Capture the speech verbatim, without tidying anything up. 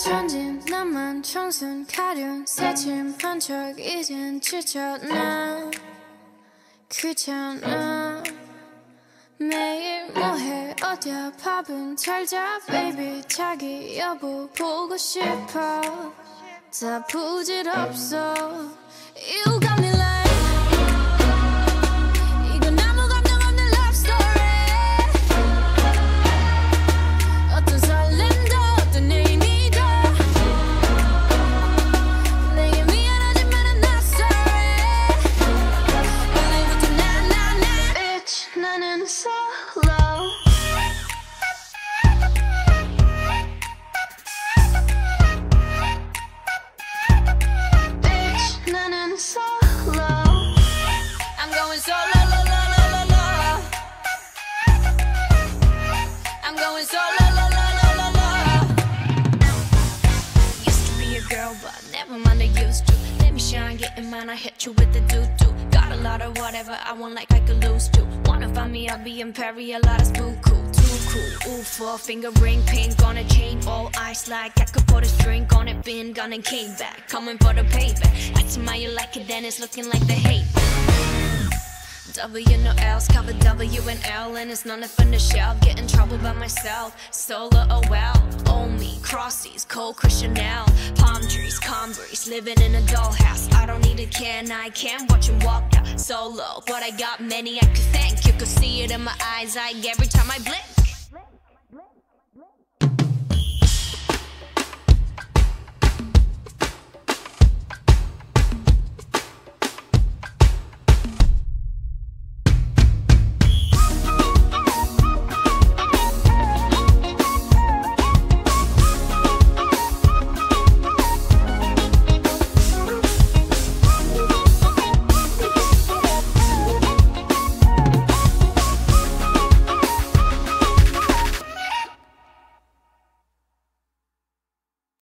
천진 나만 청순 가련 새침한 척 이젠 지쳤나 귀찮아 매일 뭐해 어디야 밥은 잘자 baby 자기 여보 보고 싶어 다 부질없어 You got me like 이건 아무 감정 없는 love story 어떤 설렘도 어떤 의미도 내게 미안하지만 I'm not sorry 오늘부터 나 나 나 Bitch 나는 solo 나는 solo I'm going solo la la la la la I'm going solo la la la la la Used to be a girl but never mind I used to Let me shine getting mine I hit you with the doo-doo Got a lot of whatever I want like I could lose to Wanna find me I'll be imperial lot of spook cool Too cool ooh four finger ring pink on a chain all ice like I could put a drink on it been gone and came back coming for the payback That's why you like it then it's looking like the hate W no L's cover W and L and it's none from the shell get in trouble by myself solo oh well owe me crossies cold Christian Chanel palm trees calm breeze living in a dollhouse I don't need a can I can watch him walk out solo but I got many I could thank you could see it in my eyes like every time I blink